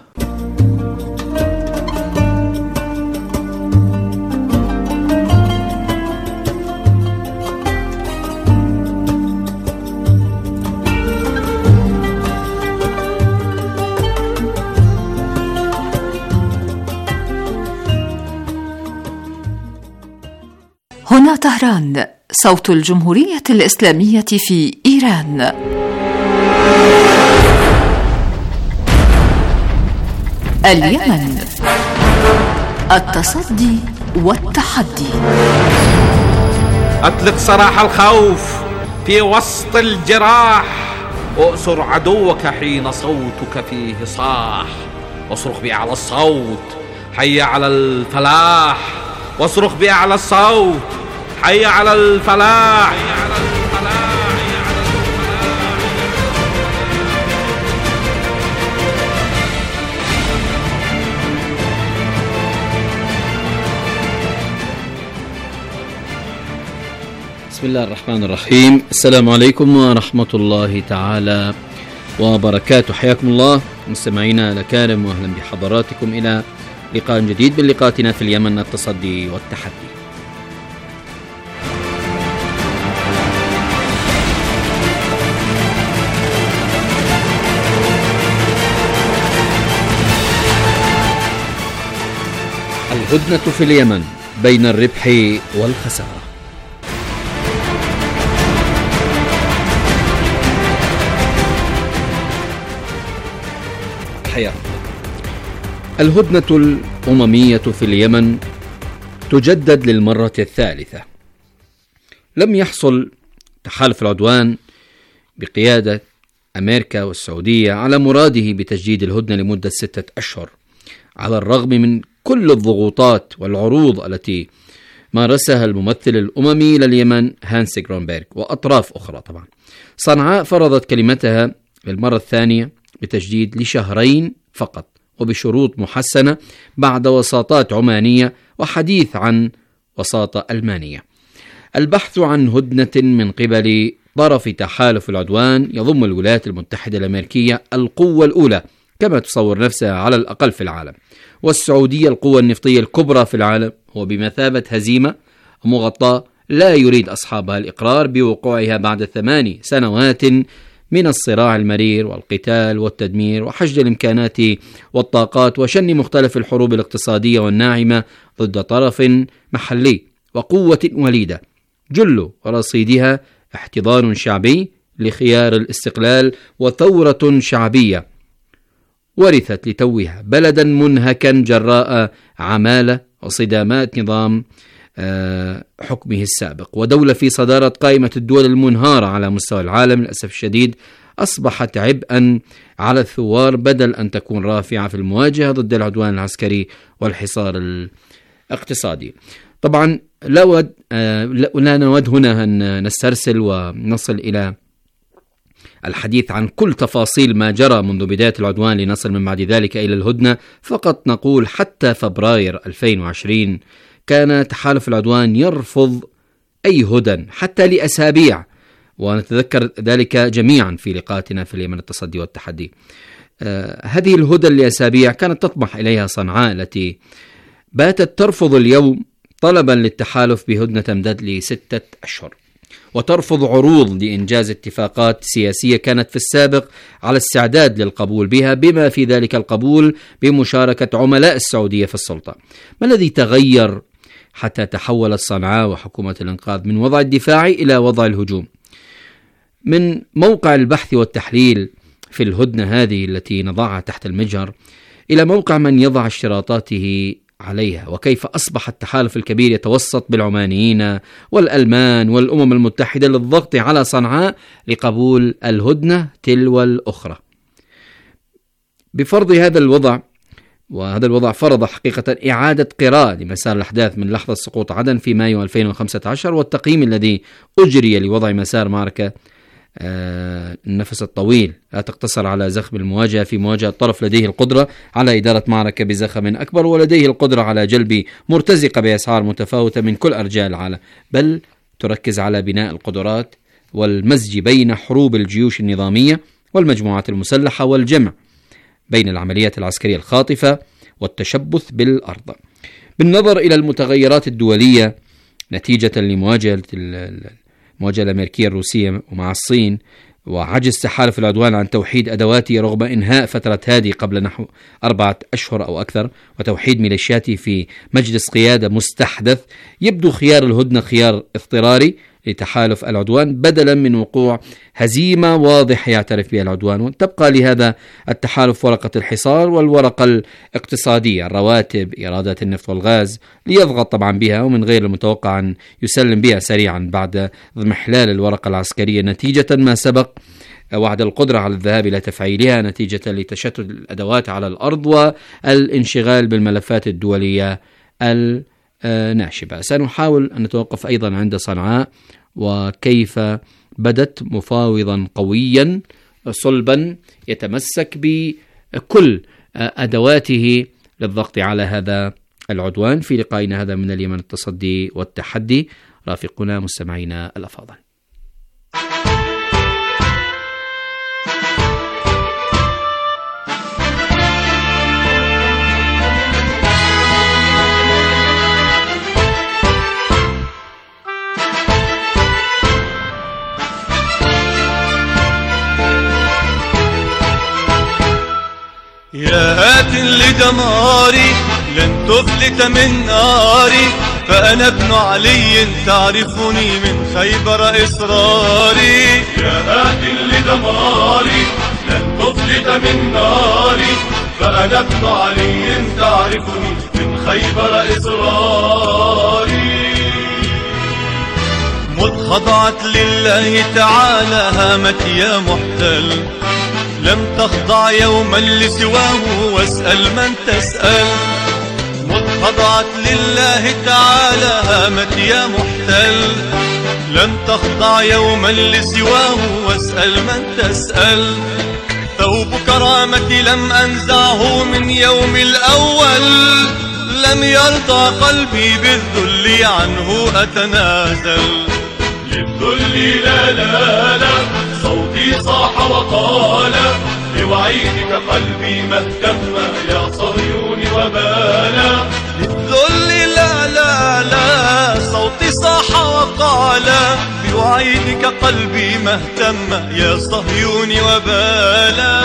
هنا طهران، صوت الجمهورية الإسلامية في إيران. اليمن، التصدي والتحدي. أطلق سراح الخوف في وسط الجراح، وأسر عدوك حين صوتك فيه صاح، واصرخ بأعلى الصوت حي على الفلاح، واصرخ بأعلى الصوت حي على الفلاح. بسم الله الرحمن الرحيم. السلام عليكم ورحمة الله تعالى وبركاته. حياكم الله مستمعينا الأكارم، وأهلا بحضراتكم إلى لقاء جديد من لقاءاتنا في اليمن، التصدي والتحدي. الهدنة في اليمن بين الربح والخسارة. حياة الهدنة الأممية في اليمن تجدد للمرة الثالثة. لم يحصل تحالف العدوان بقيادة أمريكا والسعودية على مراده بتجديد الهدنة لمدة ستة أشهر، على الرغم من كل الضغوطات والعروض التي مارسها الممثل الأممي لليمن هانس جرونبرغ وأطراف أخرى. طبعا صنعاء فرضت كلمتها للمرة الثانية بتجديد لشهرين فقط وبشروط محسنة بعد وساطات عمانية وحديث عن وساطة ألمانية. البحث عن هدنة من قبل طرف تحالف العدوان يضم الولايات المتحدة الأمريكية القوة الأولى كما تصور نفسها على الأقل في العالم، والسعودية القوة النفطية الكبرى في العالم، هو بمثابة هزيمة مغطاة لا يريد أصحابها الإقرار بوقوعها بعد ثماني سنوات من الصراع المرير والقتال والتدمير وحشد الإمكانات والطاقات وشن مختلف الحروب الاقتصادية والناعمة ضد طرف محلي وقوة وليدة جل رصيدها احتضان شعبي لخيار الاستقلال وثورة شعبية ورثت لتوها بلدا منهكا جراء عمالة وصدامات نظام حكمه السابق، ودولة في صدارة قائمة الدول المنهارة على مستوى العالم للأسف الشديد أصبحت عبئا على الثوار بدل أن تكون رافعة في المواجهة ضد العدوان العسكري والحصار الاقتصادي. طبعا لا, ود لا نود هنا أن نسترسل ونصل إلى الحديث عن كل تفاصيل ما جرى منذ بداية العدوان لنصل من بعد ذلك إلى الهدنة، فقط نقول حتى فبراير ألفين وعشرين كان تحالف العدوان يرفض أي هدن حتى لأسابيع، ونتذكر ذلك جميعا في لقاءاتنا في اليمن التصدي والتحدي. آه هذه الهدن لأسابيع كانت تطمح إليها صنعاء التي باتت ترفض اليوم طلبا للتحالف بهدنة تمتد لستة أشهر، وترفض عروض لإنجاز اتفاقات سياسية كانت في السابق على استعداد للقبول بها، بما في ذلك القبول بمشاركة عملاء السعودية في السلطة. ما الذي تغير حتى تحولت صنعاء وحكومة الإنقاذ من وضع الدفاع إلى وضع الهجوم؟ من موقع البحث والتحليل في الهدنة هذه التي نضعها تحت المجهر إلى موقع من يضع اشتراطاته عليها، وكيف أصبح التحالف الكبير يتوسط بالعمانيين والألمان والأمم المتحدة للضغط على صنعاء لقبول الهدنة تلو الأخرى. بفرض هذا الوضع، وهذا الوضع فرض حقيقة إعادة قراءة لمسار الأحداث من لحظة سقوط عدن في مايو ألفين وخمسة عشر، والتقييم الذي أجري لوضع مسار معركة آه النفس الطويل لا تقتصر على زخم المواجهة في مواجهة طرف لديه القدرة على إدارة معركة بزخم أكبر ولديه القدرة على جلب مرتزقة بأسعار متفاوتة من كل أرجاء العالم، بل تركز على بناء القدرات والمزج بين حروب الجيوش النظامية والمجموعات المسلحة والجمع بين العمليات العسكرية الخاطفة والتشبث بالأرض. بالنظر إلى المتغيرات الدولية نتيجة لمواجهة المواجهة الأمريكية الروسية ومع الصين، وعجز تحالف العدوان عن توحيد أدواته رغم إنهاء فترة هذه قبل نحو أربعة أشهر أو أكثر، وتوحيد ميليشياته في مجلس قيادة مستحدث، يبدو خيار الهدنة خيار اضطراري لتحالف العدوان بدلا من وقوع هزيمة واضحة يعترف بها العدوان. وتبقى لهذا التحالف ورقة الحصار والورقة الاقتصادية، الرواتب، إيرادات النفط والغاز، ليضغط طبعا بها، ومن غير المتوقع أن يسلم بها سريعا بعد اضمحلال الورقة العسكرية نتيجة ما سبق وعد القدرة على الذهاب إلى تفعيلها نتيجة لتشتت الأدوات على الأرض والانشغال بالملفات الدولية الناشبة. سنحاول أن نتوقف أيضا عند صنعاء وكيف بدت مفاوضا قويا صلبا يتمسك بكل أدواته للضغط على هذا العدوان في لقائنا هذا من اليمن التصدي والتحدي. رافقنا مستمعينا الأفاضل. يا هات لدماري لن تفلت من ناري، فأنا ابن علي تعرفني من خيبر إصراري. يا هات لدماري لن تفلت من ناري، فأنا ابن علي تعرفني من خيبر إصراري. مذ خضعت لله تعالى هامت يا محتل، لم تخضع يوما لسواه واسأل من تسأل. مذ خضعت لله تعالى هامت يا محتل، لم تخضع يوما لسواه واسأل من تسأل. ثوب كرامتي لم أنزعه من يوم الأول، لم يرضى قلبي بالذل عنه أتنازل. للذل لا لا لا صوتي صاح وقال، بوعيدك قلبي ما اهتم يا صهيون وبالا. للذل لا لا لا صوتي صاح وقال، بوعيدك قلبي ما اهتم يا صهيون وبالا.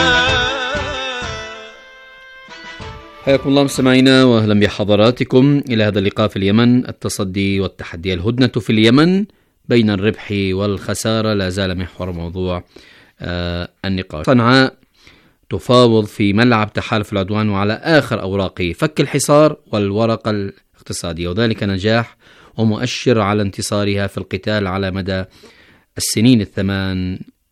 حياكم الله مستمعينا واهلا بحضراتكم الى هذا اللقاء في اليمن التصدي والتحدي. الهدنة في اليمن بين الربح والخسارة لا زال محور موضوع آه النقاش. صنعاء تفاوض في ملعب تحالف العدوان وعلى آخر أوراقه فك الحصار والورقة الاقتصادية، وذلك نجاح ومؤشر على انتصارها في القتال على مدى السنين الثمان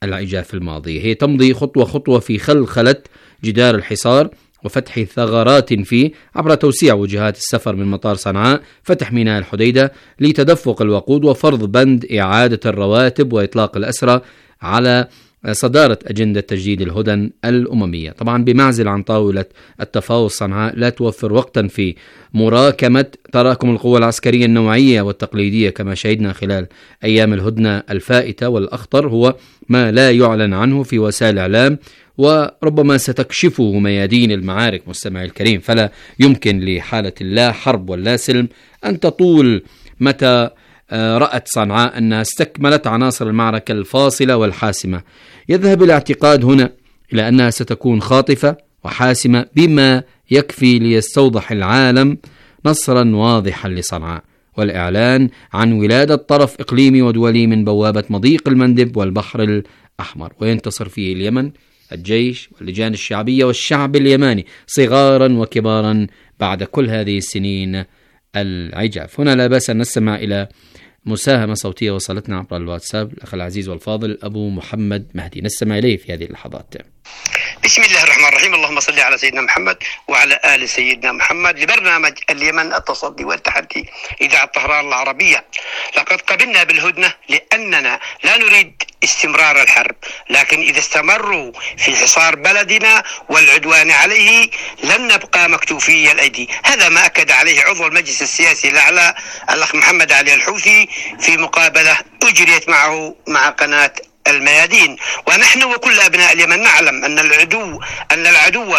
العجاف الماضية. هي تمضي خطوة خطوة في خلخلة جدار الحصار وفتح ثغرات فيه عبر توسيع وجهات السفر من مطار صنعاء، فتح ميناء الحديدة لتدفق الوقود وفرض بند إعادة الرواتب وإطلاق الأسرى على صدارة أجندة تجديد الهدن الأممية. طبعا بمعزل عن طاولة التفاوض، صنعاء لا توفر وقتا في مراكمة تراكم القوى العسكرية النوعية والتقليدية كما شهدنا خلال أيام الهدنة الفائتة، والأخطر هو ما لا يعلن عنه في وسائل الإعلام وربما ستكشفه ميادين المعارك. مستمعي الكريم، فلا يمكن لحالة اللا حرب واللا سلم أن تطول متى رأت صنعاء أنها استكملت عناصر المعركة الفاصلة والحاسمة. يذهب الاعتقاد هنا إلى أنها ستكون خاطفة وحاسمة بما يكفي ليستوضح العالم نصرا واضحا لصنعاء والإعلان عن ولادة طرف إقليمي ودولي من بوابة مضيق المندب والبحر الأحمر، وينتصر فيه اليمن، الجيش واللجان الشعبية والشعب اليماني صغارا وكبارا بعد كل هذه السنين العجاف. هنا لا بأس أن نستمع إلى مساهمة صوتية وصلتنا عبر الواتساب الأخ العزيز والفاضل أبو محمد مهدي، نستمع إليه في هذه اللحظات. بسم الله الرحمن الرحيم، اللهم صل على سيدنا محمد وعلى آل سيدنا محمد. لبرنامج اليمن التصدي والتحدي إذاعة طهران العربية. لقد قبلنا بالهدنة لأننا لا نريد استمرار الحرب، لكن إذا استمروا في حصار بلدنا والعدوان عليه لن نبقى مكتوفي الأيدي. هذا ما أكد عليه عضو المجلس السياسي الأعلى الأخ محمد علي الحوثي في مقابلة أجريت معه مع قناة الميادين. ونحن وكل أبناء اليمن نعلم أن العدو أن العدو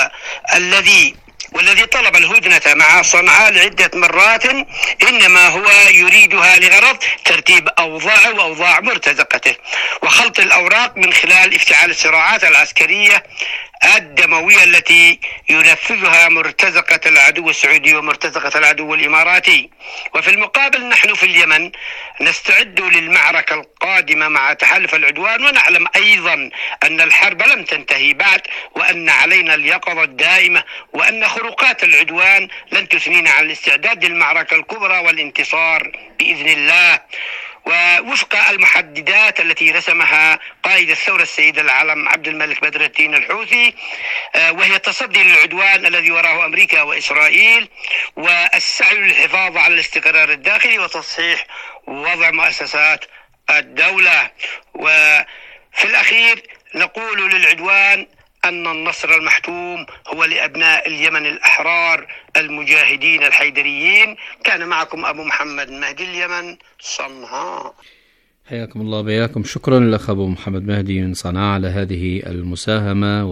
الذي والذي طلب الهدنة مع صنعاء لعدة مرات إنما هو يريدها لغرض ترتيب أوضاعه وأوضاع مرتزقته وخلط الأوراق من خلال افتعال الصراعات العسكرية الدموية التي ينفذها مرتزقة العدو السعودي ومرتزقة العدو الإماراتي. وفي المقابل نحن في اليمن نستعد للمعركة القادمة مع تحالف العدوان، ونعلم أيضا أن الحرب لم تنتهي بعد، وأن علينا اليقظة الدائمة، وأن خروقات العدوان لن تثنينا عن الاستعداد للمعركة الكبرى والانتصار بإذن الله. ووفق المحددات التي رسمها قائد الثورة السيد العلم عبد الملك بدر الدين الحوثي، وهي التصدي للعدوان الذي وراءه أمريكا وإسرائيل، والسعي للحفاظ على الاستقرار الداخلي وتصحيح وضع مؤسسات الدولة. وفي الأخير نقول للعدوان أن النصر المحتوم هو لأبناء اليمن الأحرار المجاهدين الحيدريين. كان معكم أبو محمد مهدي، اليمن، صنعاء. حياكم الله بياكم. شكرا لك أبو محمد مهدي من صنعاء على هذه المساهمة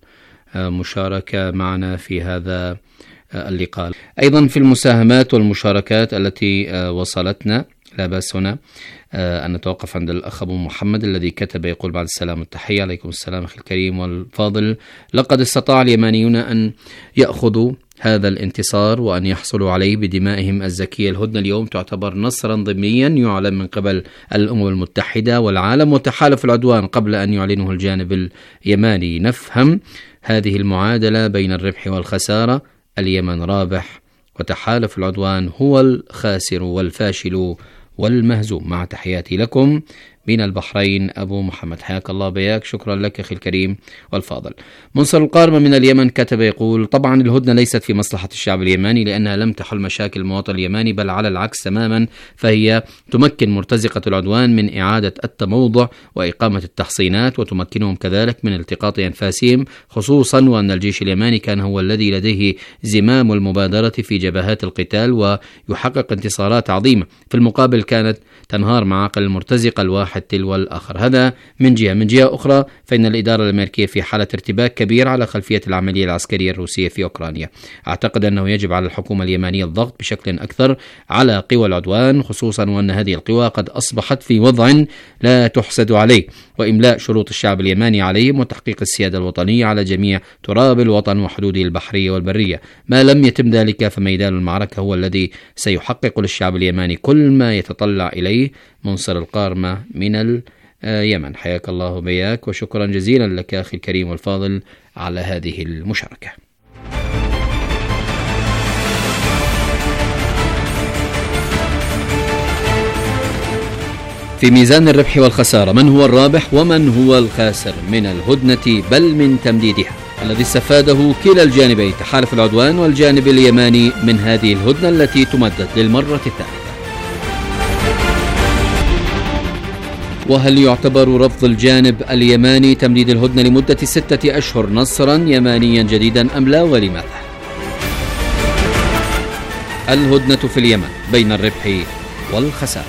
والمشاركة معنا في هذا اللقاء. أيضا في المساهمات والمشاركات التي وصلتنا لا بأس هنا أن نتوقف عند الأخ أبو محمد الذي كتب يقول: بعد السلام والتحية. عليكم السلام أخي الكريم والفاضل. لقد استطاع اليمانيون أن يأخذوا هذا الانتصار وأن يحصلوا عليه بدمائهم الزكية. الهدنة اليوم تعتبر نصرا ضمنيا يعلن من قبل الأمم المتحدة والعالم وتحالف العدوان قبل أن يعلنه الجانب اليماني. نفهم هذه المعادلة بين الربح والخسارة، اليمن رابح وتحالف العدوان هو الخاسر والفاشل والمهزوم. مع تحياتي لكم من البحرين أبو محمد. حياك الله بياك. شكرا لك أخي الكريم والفاضل. منصر القارمة من اليمن كتب يقول: طبعا الهدنة ليست في مصلحة الشعب اليماني لأنها لم تحل مشاكل المواطن اليماني، بل على العكس تماما، فهي تمكن مرتزقة العدوان من إعادة التموضع وإقامة التحصينات، وتمكنهم كذلك من التقاط أنفاسهم، خصوصا وأن الجيش اليماني كان هو الذي لديه زمام المبادرة في جبهات القتال ويحقق انتصارات عظيمة. في المقابل كانت تنهار معاقل المرتزقة الواحد تلو الآخر. هذا من جهة. من جهة أخرى فإن الإدارة الأمريكية في حالة ارتباك كبير على خلفية العملية العسكرية الروسية في أوكرانيا. أعتقد أنه يجب على الحكومة اليمانية الضغط بشكل أكثر على قوى العدوان، خصوصا وأن هذه القوى قد أصبحت في وضع لا تحسد عليه، وإملاء شروط الشعب اليماني عليهم وتحقيق السيادة الوطنية على جميع تراب الوطن وحدوده البحرية والبرية. ما لم يتم ذلك فميدان المعركة هو الذي سيحقق للشعب اليماني كل ما يتطلع إليه. منصر القارمة من اليمن. حياك الله بياك وشكرا جزيلا لك أخي الكريم والفاضل على هذه المشاركة. في ميزان الربح والخسارة، من هو الرابح ومن هو الخاسر من الهدنة بل من تمديدها الذي استفاده كلا الجانبين تحالف العدوان والجانب اليماني من هذه الهدنة التي تمدد للمرة الثالثة؟ وهل يعتبر رفض الجانب اليماني تمديد الهدنة لمدة ستة أشهر نصرا يمانيا جديدا أم لا، ولماذا؟ الهدنة في اليمن بين الربح والخسارة.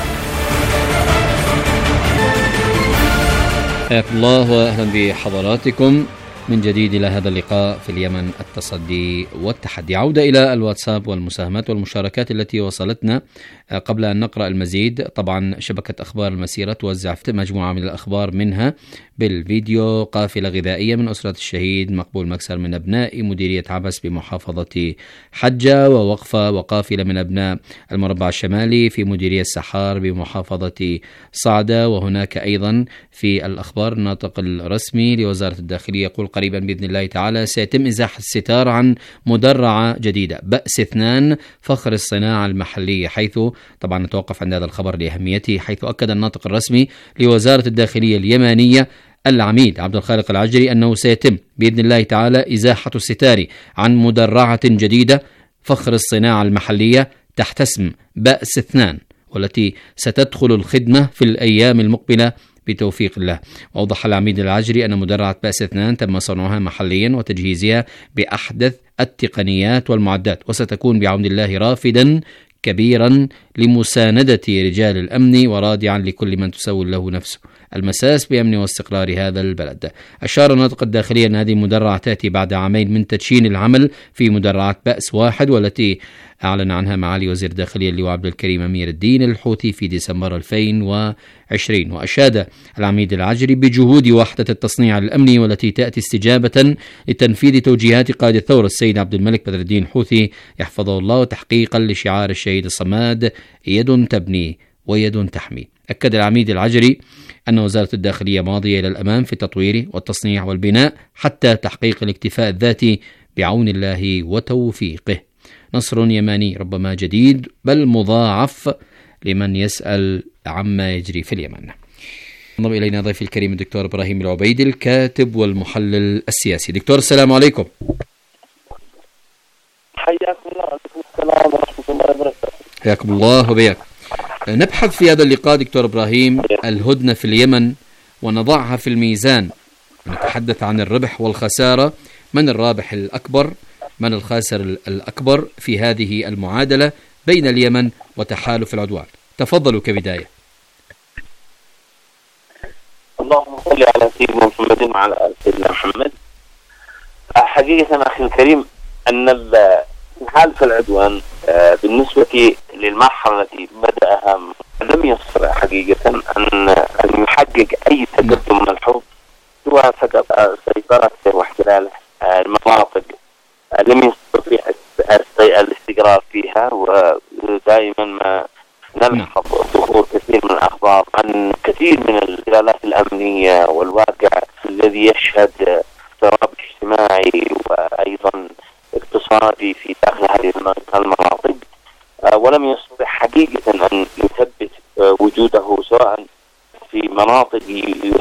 حياكم الله وأهلا بحضراتكم من جديد إلى هذا اللقاء في اليمن، التصدي والتحدي. عودة إلى الواتساب والمساهمات والمشاركات التي وصلتنا قبل أن نقرأ المزيد. طبعا شبكة أخبار المسيرة توزع مجموعة من الأخبار منها بالفيديو. قافلة غذائية من أسرة الشهيد مقبول مكسر من أبناء مديرية عبس بمحافظة حجة، ووقفة وقافلة من أبناء المربع الشمالي في مديرية سحار بمحافظة صعدة. وهناك أيضا في الأخبار الناطق الرسمي لوزارة الداخلية يقول قريبا بإذن الله تعالى سيتم إزاحة الستار عن مدرعة جديدة بأس اثنان فخر الصناعة المحلية، حيث طبعا نتوقف عند هذا الخبر لأهميته، حيث أكد الناطق الرسمي لوزارة الداخلية اليمانية العميد عبد الخالق العجري أنه سيتم بإذن الله تعالى إزاحة الستار عن مدرعة جديدة فخر الصناعة المحلية تحت اسم بأس اثنان، والتي ستدخل الخدمة في الأيام المقبلة بتوفيق الله. وأوضح العميد العجري أن مدرعة بأس اثنان تم صنعها محليا وتجهيزها بأحدث التقنيات والمعدات، وستكون بعون الله رافدا كبيرا لمساندة رجال الأمن ورادعا لكل من تسول له نفسه المساس بأمن واستقرار هذا البلد. أشار الناطق الداخلي أن هذه المدرعة تأتي بعد عامين من تدشين العمل في مدرعة بأس واحد، والتي أعلن عنها معالي وزير الداخلية اللواء عبد الكريم أمير الدين الحوثي في ديسمبر ألفين وعشرين. وأشاد العميد العجري بجهود وحدة التصنيع الأمني والتي تأتي استجابة لتنفيذ توجيهات قائد الثورة السيد عبد الملك بدر الدين الحوثي يحفظه الله، وتحقيقا لشعار الشهيد الصماد يد تبني ويد تحمي. أكد العميد العجري أن وزارة الداخلية ماضية إلى الأمام في التطوير والتصنيع والبناء حتى تحقيق الاكتفاء الذاتي بعون الله وتوفيقه. نصر يماني ربما جديد بل مضاعف لمن يسأل عما يجري في اليمن. انضم إلينا ضيفي الكريم الدكتور إبراهيم العبيدي الكاتب والمحلل السياسي. دكتور السلام عليكم. حياكم الله. وعليكم السلام ورحمة الله وبركاته. حياكم الله وبياك. نبحث في هذا اللقاء دكتور إبراهيم الهدنة في اليمن ونضعها في الميزان، نتحدث عن الربح والخسارة، من الرابح الأكبر من الخاسر الأكبر في هذه المعادلة بين اليمن وتحالف العدوان. تفضلوا كبداية. اللهم صل على سيدنا محمد وعلى آل سيدنا محمد. حقيقة أخي الكريم أن تحالف العدوان بالنسبة للمرحلة التي بدأها لم يستطع حقيقة أن أن يحقق أي تقدم من الحروب سواء سيطرة واحتلال المناطق، لم يستطيع الاستقرار فيها. ودائما ما نلحظ ظهور كثير من الأخبار عن كثير من الاختلالات الأمنية والواقع الذي يشهد اضطراب اجتماعي وأيضا اقتصادي في داخل هذه المناطق، ولم يستطع حقيقة أن يثبت وجوده سواء في مناطق